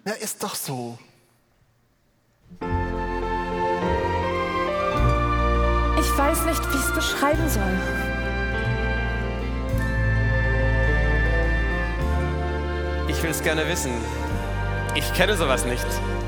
Ja, ist doch so. Ich weiß nicht, wie ich es beschreiben soll. Ich will es gerne wissen. Ich kenne sowas nicht.